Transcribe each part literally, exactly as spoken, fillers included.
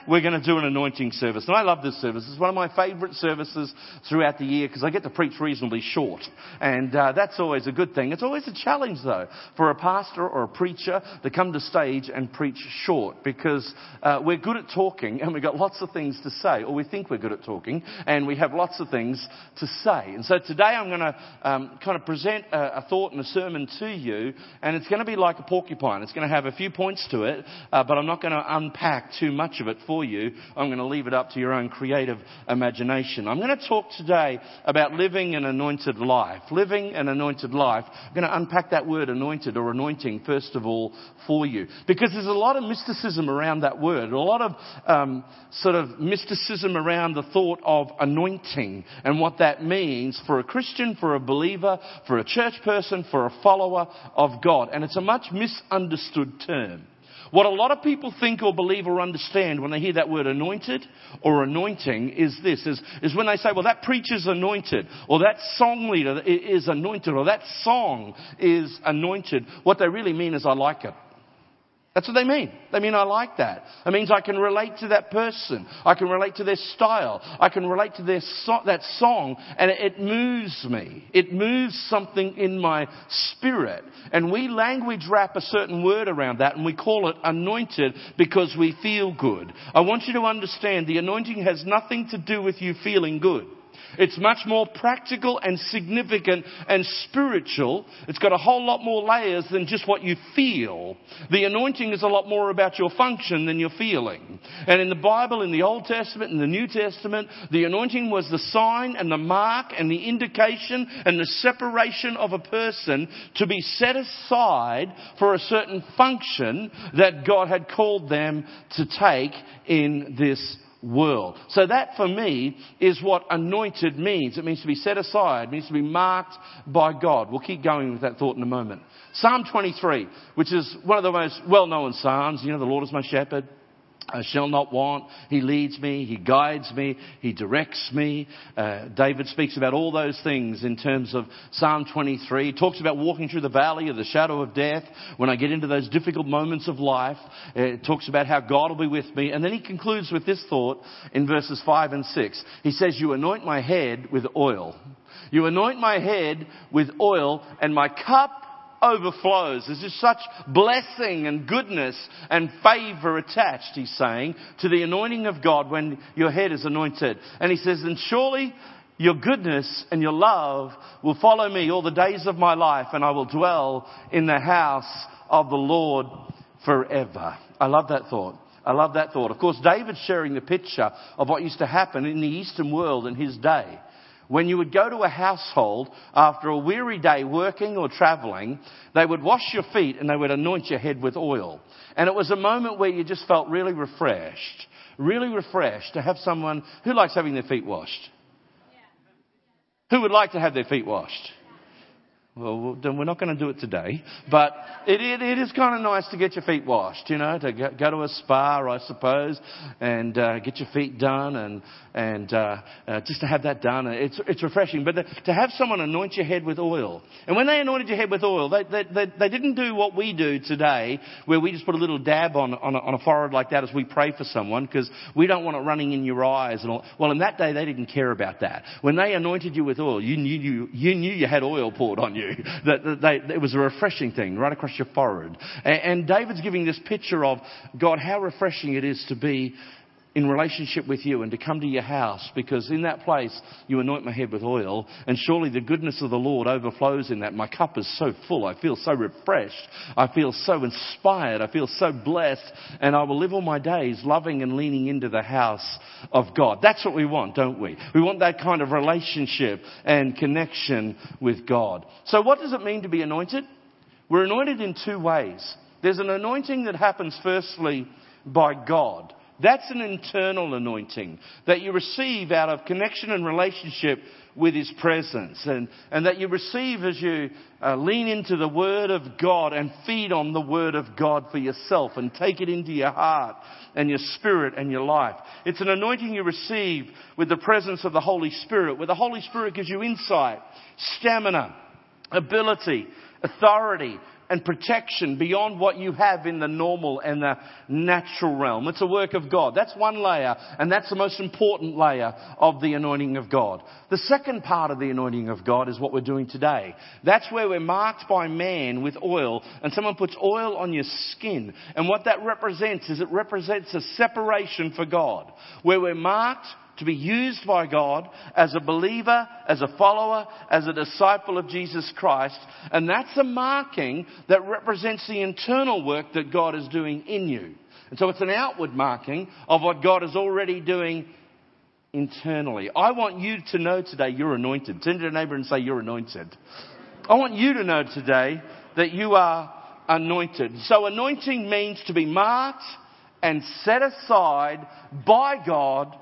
we're going to do an anointing service. And I love this service. It's one of my favourite services throughout the year because I get to preach reasonably short. And uh, that's always a good thing. It's always a challenge, though, for a pastor or a preacher to come to stage and preach short because uh, we're good at talking and we've got lots of things to say, or we think we're good at talking and we have lots of things to say. And so today I'm going to um, kind of present a, a thought and a sermon to you, and it's going to be like a porcupine. It's going to have a few points to it, uh, but I'm not going to unpack too much of it for you. I'm going to leave it up to your own creative imagination. I'm going to talk today about living an anointed life. Living an anointed life. I'm going to unpack that word anointed or anointing first of all for you, because there's a lot of mysticism around that word, a lot of um, sort of mysticism around the thought of anointing and what that means for a Christian, for a believer, for a church person, for a follower of God. And it's a much misunderstood term. What a lot of people think or believe or understand when they hear that word anointed or anointing is this, is, is when they say, well, that preacher's anointed, or that song leader is anointed, or that song is anointed. What they really mean is, I like it. That's what they mean. They mean, I like that. It means I can relate to that person. I can relate to their style. I can relate to their so- that song, and it, it moves me. It moves something in my spirit. And we language wrap a certain word around that, and we call it anointed because we feel good. I want you to understand the anointing has nothing to do with you feeling good. It's much more practical and significant and spiritual. It's got a whole lot more layers than just what you feel. The anointing is a lot more about your function than your feeling. And in the Bible, in the Old Testament and the New Testament, the anointing was the sign and the mark and the indication and the separation of a person to be set aside for a certain function that God had called them to take in this world. So that for me is what anointed means. It means to be set aside. It means to be marked by God. We'll keep going with that thought in a moment. Psalm twenty-three, which is one of the most well-known Psalms. You know, the Lord is my shepherd. I shall not want. He leads me. He guides me. He directs me. Uh, David speaks about all those things in terms of Psalm twenty-three. He talks about walking through the valley of the shadow of death. When I get into those difficult moments of life, it talks about how God will be with me. And then he concludes with this thought in verses five and six. He says, you anoint my head with oil. You anoint my head with oil, and my cup overflows. There's just such blessing and goodness and favour attached, he's saying, to the anointing of God when your head is anointed. And he says, and surely your goodness and your love will follow me all the days of my life, and I will dwell in the house of the Lord forever. I love that thought. I love that thought. Of course, David's sharing the picture of what used to happen in the Eastern world in his day. When you would go to a household after a weary day working or travelling, they would wash your feet and they would anoint your head with oil. And it was a moment where you just felt really refreshed, really refreshed to have someone who likes having their feet washed. Who would like to have their feet washed? Well, then we're not going to do it today. But it, it, it is kind of nice to get your feet washed, you know, to go, go to a spa, I suppose, and uh, get your feet done and and uh, uh, just to have that done. It's it's refreshing. But the, to have someone anoint your head with oil. And when they anointed your head with oil, they they, they, they didn't do what we do today, where we just put a little dab on, on, a, on a forehead like that as we pray for someone, because we don't want it running in your eyes and all. Well, in that day, they didn't care about that. When they anointed you with oil, you knew you, you, knew you had oil poured on you. That, that they, it was a refreshing thing right across your forehead. And, and David's giving this picture of, God, how refreshing it is to be in relationship with you and to come to your house, because in that place you anoint my head with oil, and surely the goodness of the Lord overflows in that. My cup is so full. I feel so refreshed. I feel so inspired. I feel so blessed, and I will live all my days loving and leaning into the house of God. That's what we want, don't we? We want that kind of relationship and connection with God. So what does it mean to be anointed? We're anointed in two ways. There's an anointing that happens firstly by God. That's an internal anointing that you receive out of connection and relationship with His presence, and, and that you receive as you uh, lean into the Word of God and feed on the Word of God for yourself and take it into your heart and your spirit and your life. It's an anointing you receive with the presence of the Holy Spirit, where the Holy Spirit gives you insight, stamina, ability, authority, and protection beyond what you have in the normal and the natural realm. It's a work of God. That's one layer, and that's the most important layer of the anointing of God. The second part of the anointing of God is what we're doing today. That's where we're marked by man with oil, and someone puts oil on your skin. And what that represents is it represents a separation for God, where we're marked to be used by God as a believer, as a follower, as a disciple of Jesus Christ. And that's a marking that represents the internal work that God is doing in you. And so it's an outward marking of what God is already doing internally. I want you to know today you're anointed. Turn to your neighbour and say, you're anointed. I want you to know today that you are anointed. So anointing means to be marked and set aside by God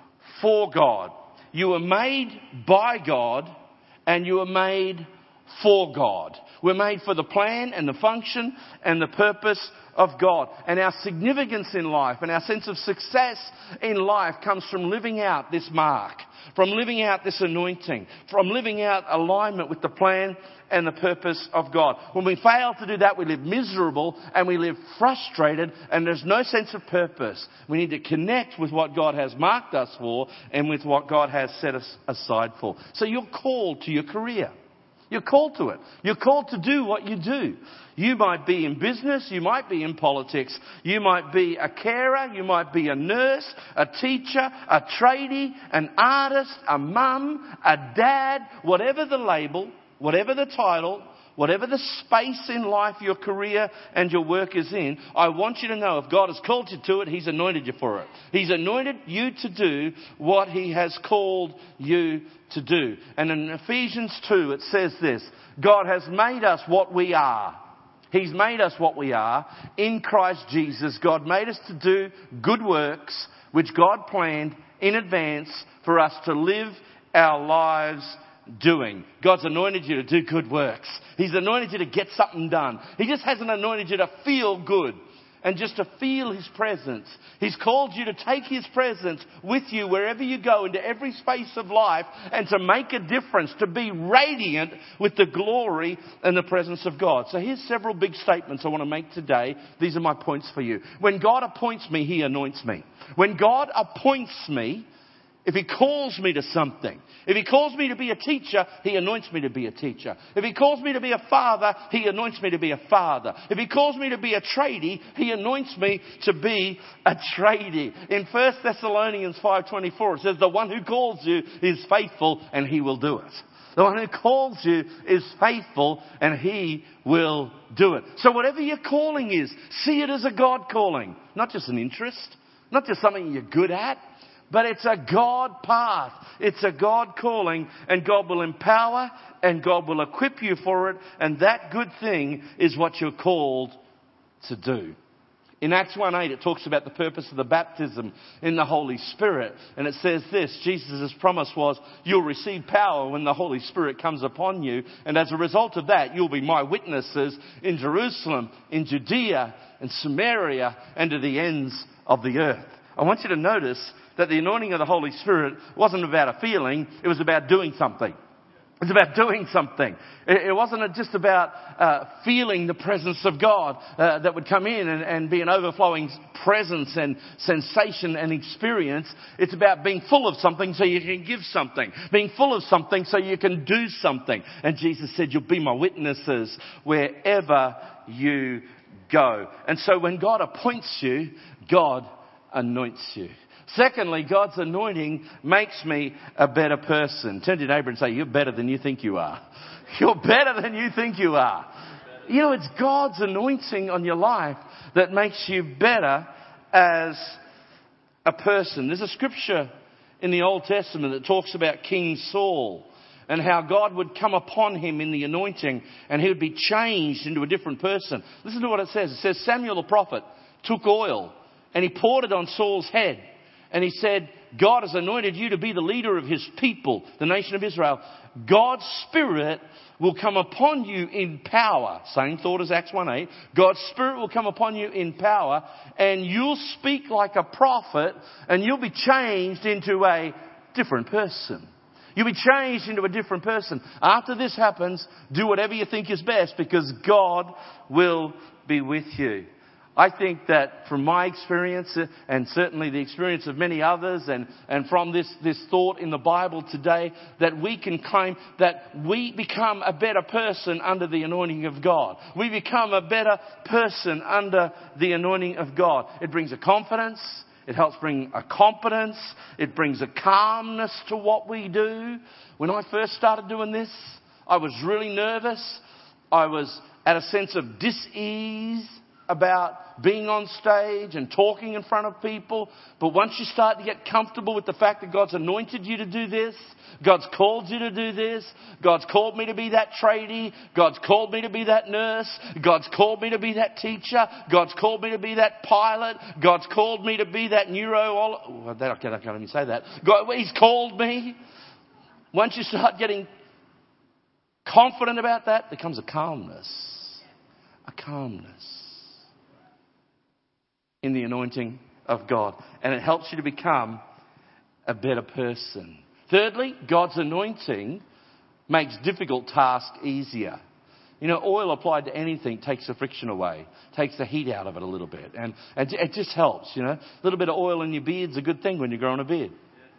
for God. You were made by God and you were made for God. We're made for the plan and the function and the purpose of God. And our significance in life and our sense of success in life comes from living out this mark, from living out this anointing, from living out alignment with the plan and the purpose of God. When we fail to do that, we live miserable and we live frustrated and there's no sense of purpose. We need to connect with what God has marked us for and with what God has set us aside for. So you're called to your career. You're called to it. You're called to do what you do. You might be in business. You might be in politics. You might be a carer. You might be a nurse, a teacher, a tradie, an artist, a mum, a dad, whatever the label, whatever the title, whatever the space in life your career and your work is in, I want you to know if God has called you to it, He's anointed you for it. He's anointed you to do what He has called you to do. And in Ephesians two, it says this: God has made us what we are. He's made us what we are in Christ Jesus. God made us to do good works, which God planned in advance for us to live our lives doing. God's anointed you to do good works. He's anointed you to get something done. He just hasn't anointed you to feel good and just to feel His presence. He's called you to take His presence with you wherever you go, into every space of life, and to make a difference, to be radiant with the glory and the presence of God. So here's several big statements I want to make today. These are my points for you. When God appoints me, He anoints me. When God appoints me, if He calls me to something, if He calls me to be a teacher, He anoints me to be a teacher. If He calls me to be a father, He anoints me to be a father. If He calls me to be a tradie, He anoints me to be a tradie. In First Thessalonians five twenty-four, it says, the one who calls you is faithful and He will do it. The one who calls you is faithful and He will do it. So whatever your calling is, see it as a God calling. Not just an interest, not just something you're good at. But it's a God path. It's a God calling, and God will empower and God will equip you for it. And that good thing is what you're called to do. In Acts one eight, it talks about the purpose of the baptism in the Holy Spirit. And it says this: Jesus' promise was, you'll receive power when the Holy Spirit comes upon you. And as a result of that, you'll be my witnesses in Jerusalem, in Judea, and Samaria, and to the ends of the earth. I want you to notice that the anointing of the Holy Spirit wasn't about a feeling, it was about doing something. It was about doing something. It wasn't just about uh, feeling the presence of God uh, that would come in and, and be an overflowing presence and sensation and experience. It's about being full of something so you can give something. Being full of something so you can do something. And Jesus said, you'll be my witnesses wherever you go. And so when God appoints you, God anoints you. Secondly, God's anointing makes me a better person. Turn to your neighbour and say, you're better than you think you are. You're better than you think you are. You know, it's God's anointing on your life that makes you better as a person. There's a scripture in the Old Testament that talks about King Saul and how God would come upon him in the anointing and he would be changed into a different person. Listen to what it says. It says, Samuel the prophet took oil and he poured it on Saul's head. And he said, God has anointed you to be the leader of His people, the nation of Israel. God's Spirit will come upon you in power. Same thought as Acts one eight. God's Spirit will come upon you in power and you'll speak like a prophet and you'll be changed into a different person. You'll be changed into a different person. After this happens, do whatever you think is best because God will be with you. I think that from my experience and certainly the experience of many others and, and from this, this thought in the Bible today, that we can claim that we become a better person under the anointing of God. We become a better person under the anointing of God. It brings a confidence. It helps bring a competence. It brings a calmness to what we do. When I first started doing this, I was really nervous. I was at a sense of dis-ease about being on stage and talking in front of people. But once you start to get comfortable with the fact that God's anointed you to do this, God's called you to do this, God's called me to be that tradie, God's called me to be that nurse, God's called me to be that teacher, God's called me to be that pilot, God's called me to be that neuro... Oh, I can't, I can't even say that. God, He's called me. Once you start getting confident about that, there comes a calmness. A calmness in the anointing of God. And it helps you to become a better person. Thirdly, God's anointing makes difficult tasks easier. You know, oil applied to anything takes the friction away, takes the heat out of it a little bit. And, and it just helps, you know. A little bit of oil in your beard's a good thing when you're growing a beard.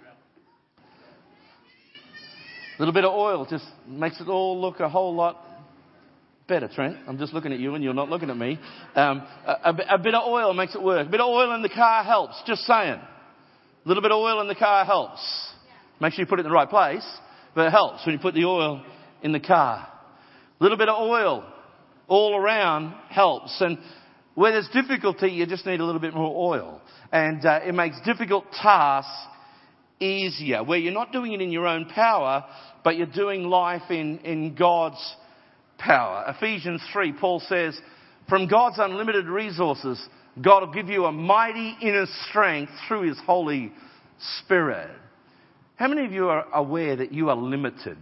A little bit of oil just makes it all look a whole lot better, Trent. I'm just looking at you and you're not looking at me. Um, a, a, a bit of oil makes it work. A bit of oil in the car helps. Just saying. A little bit of oil in the car helps. Make sure you put it in the right place. But it helps when you put the oil in the car. A little bit of oil all around helps. And where there's difficulty, you just need a little bit more oil. And uh, it makes difficult tasks easier. Where you're not doing it in your own power, but you're doing life in, in God's power. Ephesians three, Paul says, from God's unlimited resources, God will give you a mighty inner strength through His Holy Spirit. How many of you are aware that you are limited?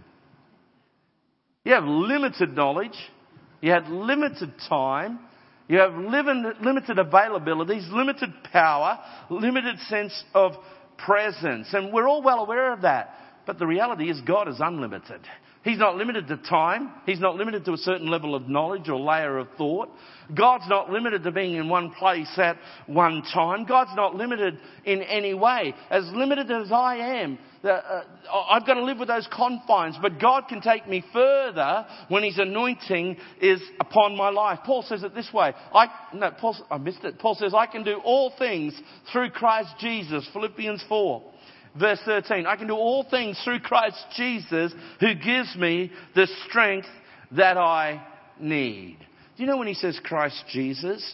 You have limited knowledge. You have limited time. You have limited, limited availabilities, limited power, limited sense of presence. And we're all well aware of that. But the reality is God is unlimited. He's not limited to time. He's not limited to a certain level of knowledge or layer of thought. God's not limited to being in one place at one time. God's not limited in any way. As limited as I am, uh, I've got to live with those confines. But God can take me further when His anointing is upon my life. Paul says it this way. I, no, Paul, I missed it. Paul says, I can do all things through Christ Jesus. Philippians four. Verse thirteen, I can do all things through Christ Jesus who gives me the strength that I need. Do you know when he says Christ Jesus?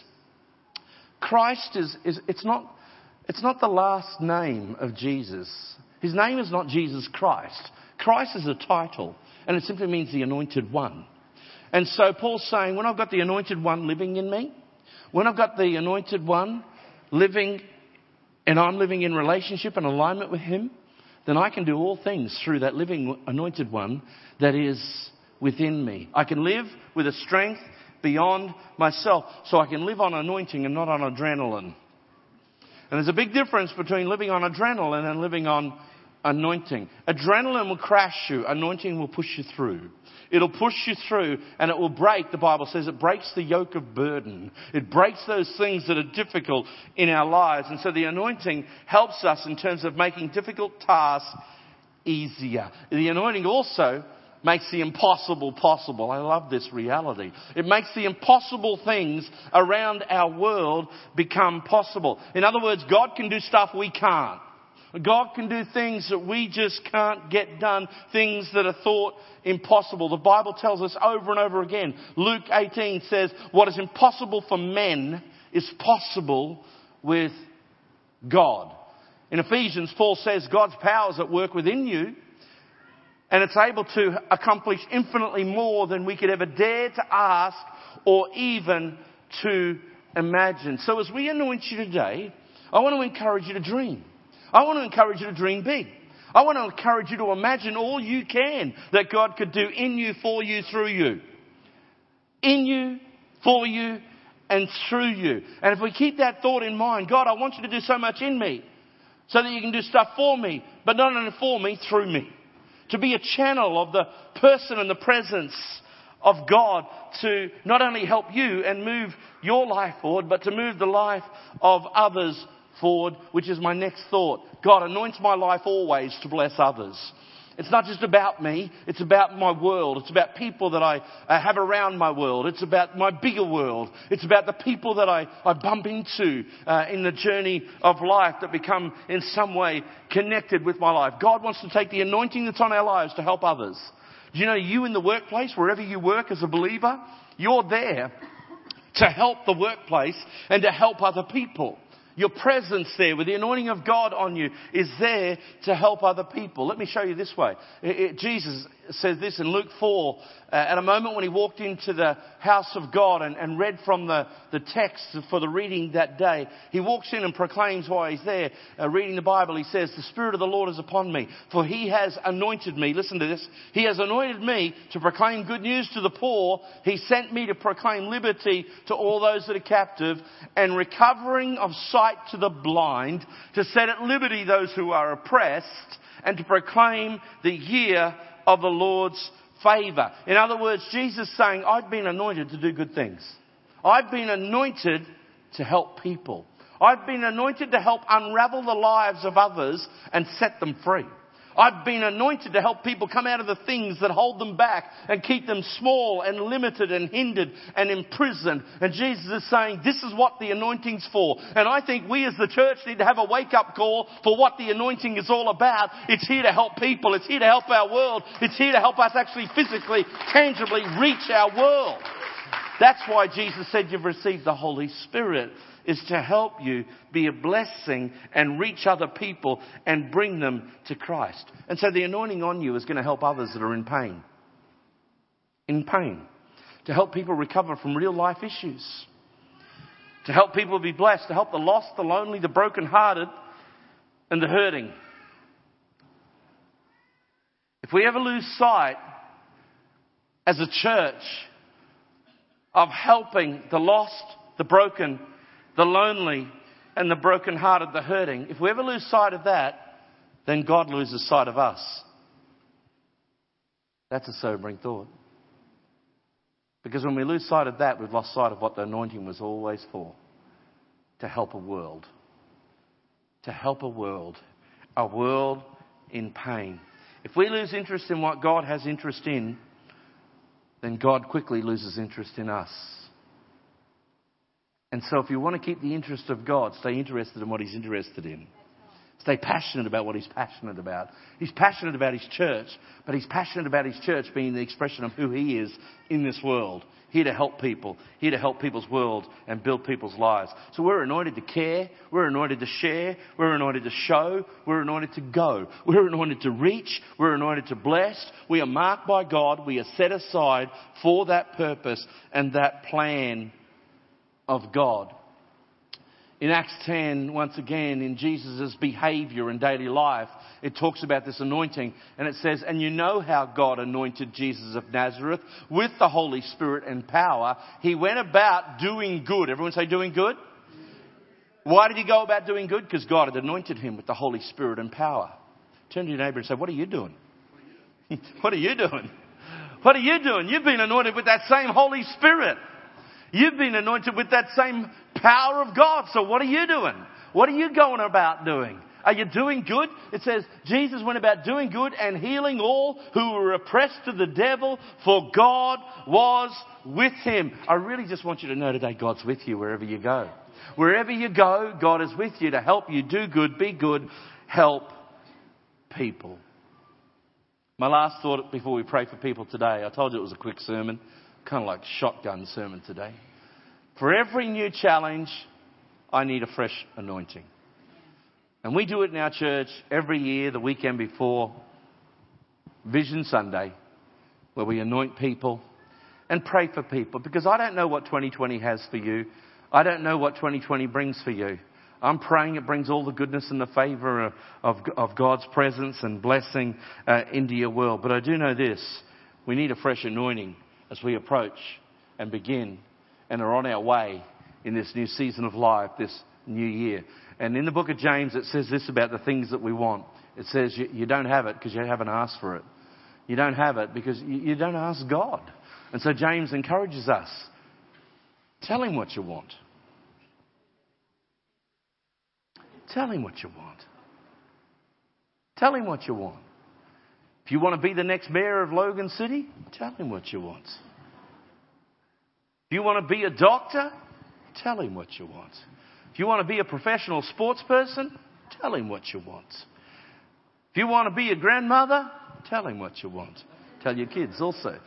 Christ is, is it's not, it's not the last name of Jesus. His name is not Jesus Christ. Christ is a title and it simply means the anointed one. And so Paul's saying, when I've got the anointed one living in me, when I've got the anointed one living and I'm living in relationship and alignment with Him, then I can do all things through that living anointed one that is within me. I can live with a strength beyond myself. So I can live on anointing and not on adrenaline. And there's a big difference between living on adrenaline and living on anointing. Adrenaline will crash you. Anointing will push you through. It'll push you through and it will break, the Bible says, it breaks the yoke of burden. It breaks those things that are difficult in our lives. And so the anointing helps us in terms of making difficult tasks easier. The anointing also makes the impossible possible. I love this reality. It makes the impossible things around our world become possible. In other words, God can do stuff we can't. God can do things that we just can't get done, things that are thought impossible. The Bible tells us over and over again. Luke eighteen says, what is impossible for men is possible with God. In Ephesians, Paul says God's power is at work within you and it's able to accomplish infinitely more than we could ever dare to ask or even to imagine. So as we anoint you today, I want to encourage you to dream. I want to encourage you to dream big. I want to encourage you to imagine all you can that God could do in you, for you, through you. In you, for you, and through you. And if we keep that thought in mind, God, I want you to do so much in me so that you can do stuff for me, but not only for me, through me. to be a channel of the person and the presence of God to not only help you and move your life forward, but to move the life of others forward, which is my next thought. God anoints my life always to bless others. It's not just about me. It's about my world. It's about people that I, I have around my world. It's about my bigger world. It's about the people that I, I bump into uh, in the journey of life that become in some way connected with my life. God wants to take the anointing that's on our lives to help others. Do you know you in the workplace, wherever you work as a believer, you're there to help the workplace and to help other people. Your presence there with the anointing of God on you is there to help other people. Let me show you this way. It, it, Jesus says this in Luke four, uh, at a moment when he walked into the house of God and, and read from the, the text for the reading that day. He walks in and proclaims while he's there uh, reading the Bible. He says, "The Spirit of the Lord is upon me, for he has anointed me." Listen to this. "He has anointed me to proclaim good news to the poor. He sent me to proclaim liberty to all those that are captive and recovering of sight to the blind, to set at liberty those who are oppressed, and to proclaim the year of the Lord's favour." In other words, Jesus is saying, I've been anointed to do good things. I've been anointed to help people. I've been anointed to help unravel the lives of others and set them free. I've been anointed to help people come out of the things that hold them back and keep them small and limited and hindered and imprisoned. And Jesus is saying, this is what the anointing's for. And I think we as the church need to have a wake-up call for what the anointing is all about. It's here to help people. It's here to help our world. It's here to help us actually physically, tangibly reach our world. That's why Jesus said you've received the Holy Spirit, is to help you be a blessing and reach other people and bring them to Christ. And so the anointing on you is going to help others that are in pain. In pain. To help people recover from real life issues. To help people be blessed. To help the lost, the lonely, the brokenhearted and the hurting. If we ever lose sight as a church of helping the lost, the broken, the lonely and the brokenhearted, the hurting, if we ever lose sight of that, then God loses sight of us. That's a sobering thought. Because when we lose sight of that, we've lost sight of what the anointing was always for. To help a world. To help a world. A world in pain. If we lose interest in what God has interest in, then God quickly loses interest in us. And so if you want to keep the interest of God, stay interested in what He's interested in. Stay passionate about what He's passionate about. He's passionate about His church, but He's passionate about His church being the expression of who He is in this world. Here to help people. Here to help people's world and build people's lives. So we're anointed to care. We're anointed to share. We're anointed to show. We're anointed to go. We're anointed to reach. We're anointed to bless. We are marked by God. We are set aside for that purpose and that plan of God. In Acts ten, once again, in Jesus' behaviour in daily life, it talks about this anointing. And it says, "And you know how God anointed Jesus of Nazareth with the Holy Spirit and power. He went about doing good." Everyone say doing good? Why did He go about doing good? Because God had anointed Him with the Holy Spirit and power. Turn to your neighbour and say, what are you doing? What are you doing? What are you doing? You've been anointed with that same Holy Spirit. You've been anointed with that same power of God. So what are you doing? What are you going about doing? Are you doing good? It says Jesus went about doing good and healing all who were oppressed of the devil, for God was with Him. I really just want you to know today God's with you wherever you go. Wherever you go, God is with you to help you do good, be good, help people. My last thought before we pray for people today, I told you it was a quick sermon. Kind of like shotgun sermon today. For every new challenge, I need a fresh anointing. And we do it in our church every year, the weekend before Vision Sunday, where we anoint people and pray for people. Because I don't know what twenty twenty has for you. I don't know what twenty twenty brings for you. I'm praying it brings all the goodness and the favour of, of, of God's presence and blessing uh, into your world. But I do know this. We need a fresh anointing as we approach and begin and are on our way in this new season of life, this new year. And in the book of James, it says this about the things that we want. It says you, you don't have it because you haven't asked for it. You don't have it because you, you don't ask God. And so James encourages us. Tell him what you want. Tell him what you want. Tell him what you want. If you want to be the next mayor of Logan City, tell him what you want. If you want to be a doctor, tell him what you want. If you want to be a professional sports person, tell him what you want. If you want to be a grandmother, tell him what you want. Tell your kids also.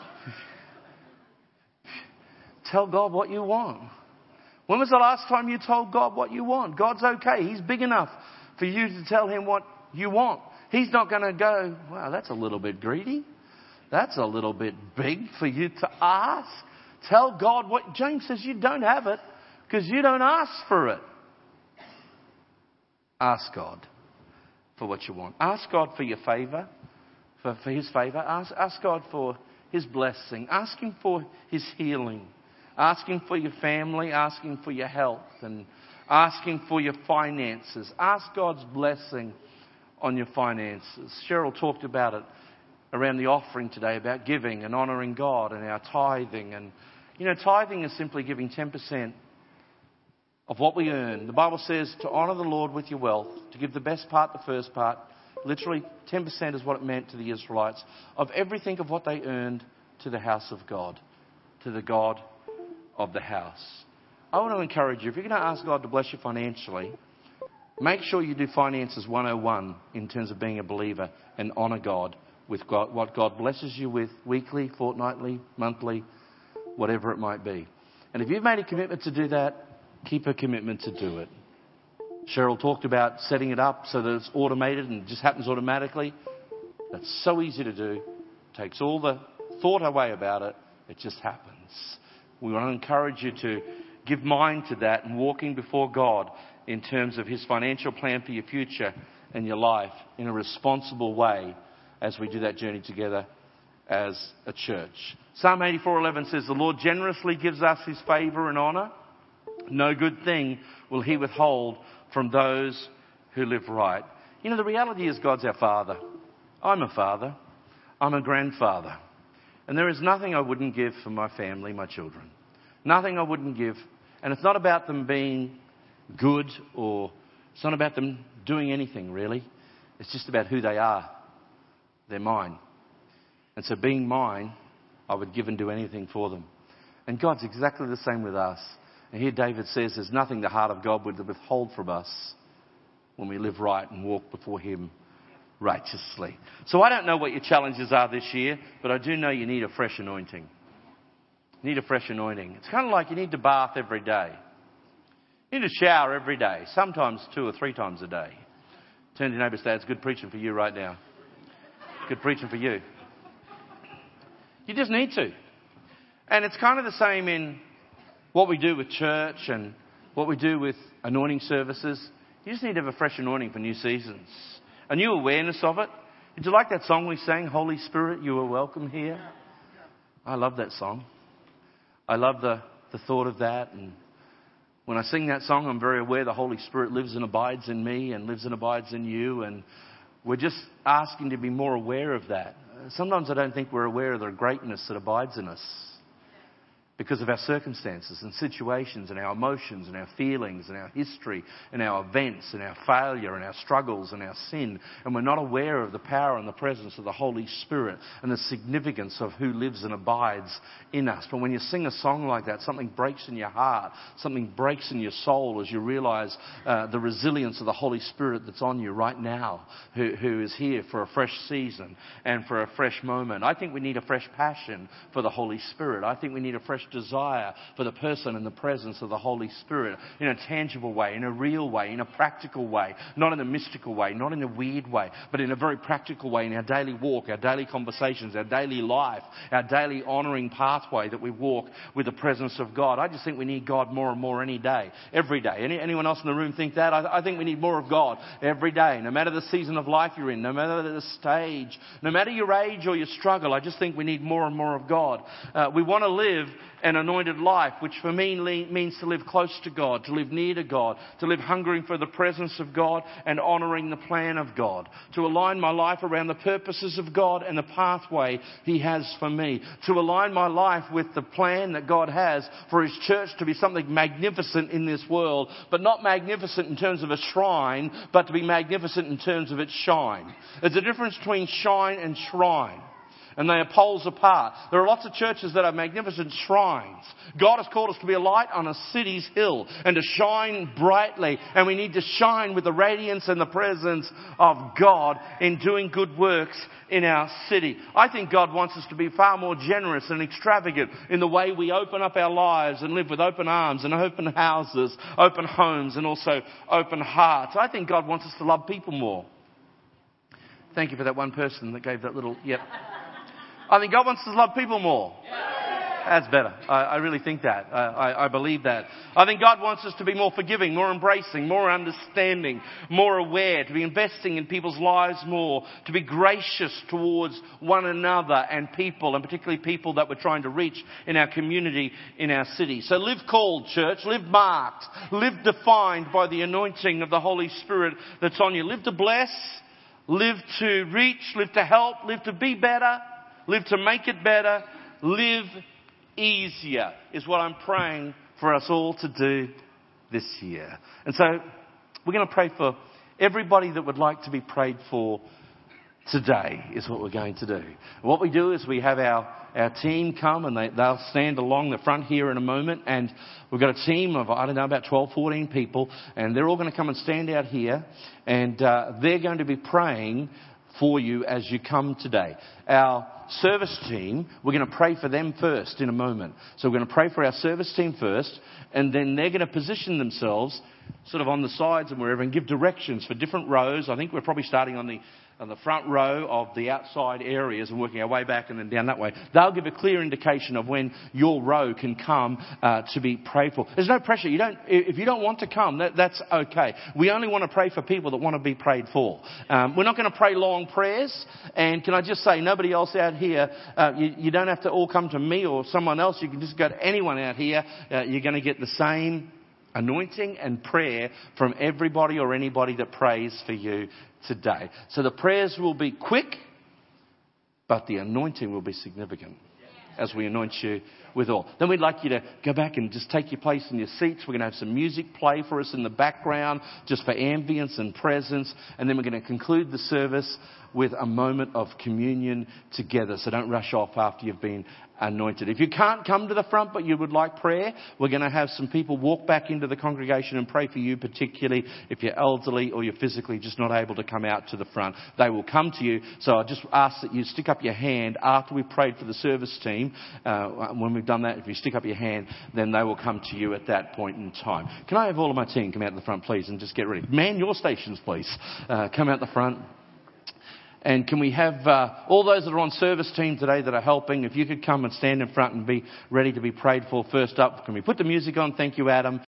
Tell God what you want. When was the last time you told God what you want? God's okay. He's big enough for you to tell him what you want. He's not going to go, wow, that's a little bit greedy. That's a little bit big for you to ask. Tell God what... James says you don't have it because you don't ask for it. Ask God for what you want. Ask God for your favour, for, for his favour. Ask, ask God for his blessing. Ask him for his healing. Ask him for your family. Ask him for your health. And ask him for your finances. Ask God's blessing on your finances. Cheryl talked about it around the offering today, about giving and honouring God and our tithing. And, you know, tithing is simply giving ten percent of what we earn. The Bible says to honour the Lord with your wealth, to give the best part, the first part. Literally ten percent is what it meant to the Israelites of everything of what they earned to the house of God, to the God of the house. I want to encourage you, if you're going to ask God to bless you financially, make sure you do Finances one oh one in terms of being a believer and honour God with God, what God blesses you with weekly, fortnightly, monthly, whatever it might be. And if you've made a commitment to do that, keep a commitment to do it. Cheryl talked about setting it up so that it's automated and it just happens automatically. That's so easy to do. Takes all the thought away about it. It just happens. We want to encourage you to give mind to that and walking before God in terms of his financial plan for your future and your life in a responsible way as we do that journey together as a church. Psalm eighty-four eleven says, the Lord generously gives us his favour and honour. No good thing will he withhold from those who live right. You know, the reality is God's our Father. I'm a father. I'm a grandfather. And there is nothing I wouldn't give for my family, my children. Nothing I wouldn't give. And it's not about them being good or it's not about them doing anything, really. It's just about who they are. They're mine. And so being mine, I would give and do anything for them. And God's exactly the same with us. And here David says there's nothing the heart of God would withhold from us when we live right and walk before him righteously. So I don't know what your challenges are this year, but I do know you need a fresh anointing. You need a fresh anointing. It's kind of like you need to bath every day. You need to shower every day, sometimes two or three times a day. Turn to your neighbour and say, it's good preaching for you right now. Good preaching for you. You just need to. And it's kind of the same in what we do with church and what we do with anointing services. You just need to have a fresh anointing for new seasons. A new awareness of it. Did you like that song we sang, Holy Spirit, you are welcome here? I love that song. I love the, the thought of that. And when I sing that song, I'm very aware the Holy Spirit lives and abides in me and lives and abides in you. And we're just asking to be more aware of that. Sometimes I don't think we're aware of the greatness that abides in us because of our circumstances and situations and our emotions and our feelings and our history and our events and our failure and our struggles and our sin. And we're not aware of the power and the presence of the Holy Spirit and the significance of who lives and abides in us. But when you sing a song like that, something breaks in your heart, something breaks in your soul as you realize uh, the resilience of the Holy Spirit that's on you right now, who, who is here for a fresh season and for a fresh moment. I think we need a fresh passion for the Holy Spirit. I think we need a fresh desire for the person and the presence of the Holy Spirit in a tangible way, in a real way, in a practical way, not in a mystical way, not in a weird way, but in a very practical way in our daily walk, our daily conversations, our daily life, our daily honouring pathway that we walk with the presence of God. I just think we need God more and more any day, every day. Any, anyone else in the room think that? I, I think we need more of God every day, no matter the season of life you're in, no matter the stage, no matter your age or your struggle. I just think we need more and more of God. Uh, we want to live an anointed life, which for me means to live close to God, to live near to God, to live hungering for the presence of God and honouring the plan of God, to align my life around the purposes of God and the pathway He has for me, to align my life with the plan that God has for His church to be something magnificent in this world, but not magnificent in terms of a shrine, but to be magnificent in terms of its shine. There's a difference between shine and shrine. And they are poles apart. There are lots of churches that are magnificent shrines. God has called us to be a light on a city's hill and to shine brightly. And we need to shine with the radiance and the presence of God in doing good works in our city. I think God wants us to be far more generous and extravagant in the way we open up our lives and live with open arms and open houses, open homes, and also open hearts. I think God wants us to love people more. Thank you for that one person that gave that little, yep. I think God wants us to love people more. That's better. I, I really think that. I, I, I believe that. I think God wants us to be more forgiving, more embracing, more understanding, more aware, to be investing in people's lives more, to be gracious towards one another and people, and particularly people that we're trying to reach in our community, in our city. So live called, church. Live marked. Live defined by the anointing of the Holy Spirit that's on you. Live to bless. Live to reach. Live to help. Live to be better. Live to make it better. Live easier is what I'm praying for us all to do this year. And so we're going to pray for everybody that would like to be prayed for today is what we're going to do. What we do is we have our, our team come and they, they'll stand along the front here in a moment, and we've got a team of, I don't know, about twelve, fourteen people, and they're all going to come and stand out here, and uh, they're going to be praying for you as you come today. Our service team, we're going to pray for them first in a moment. So we're going to pray for our service team first, and then they're going to position themselves sort of on the sides and wherever and give directions for different rows. I think we're probably starting on the on the front row of the outside areas and working our way back and then down that way. They'll give a clear indication of when your row can come uh, to be prayed for. There's no pressure. You don't, if you don't want to come, that, that's okay. We only want to pray for people that want to be prayed for. Um, we're not going to pray long prayers. And can I just say, nobody else out here, uh, you, you don't have to all come to me or someone else. You can just go to anyone out here. Uh, you're going to get the same anointing and prayer from everybody or anybody that prays for you today. So the prayers will be quick, but the anointing will be significant as we anoint you with oil. Then we'd like you to go back and just take your place in your seats. We're going to have some music play for us in the background, just for ambience and presence. And then we're going to conclude the service with a moment of communion together. So don't rush off after you've been anointed. If you can't come to the front but you would like prayer, we're going to have some people walk back into the congregation and pray for you, particularly if you're elderly or you're physically just not able to come out to the front. They will come to you. So I just ask that you stick up your hand after we've prayed for the service team. Uh, when we've done that, if you stick up your hand, then they will come to you at that point in time. Can I have all of my team come out the front, please, and just get ready? Man your stations, please. Uh, come out the front. And can we have uh, all those that are on service team today that are helping, if you could come and stand in front and be ready to be prayed for first up. Can we put the music on? Thank you, Adam.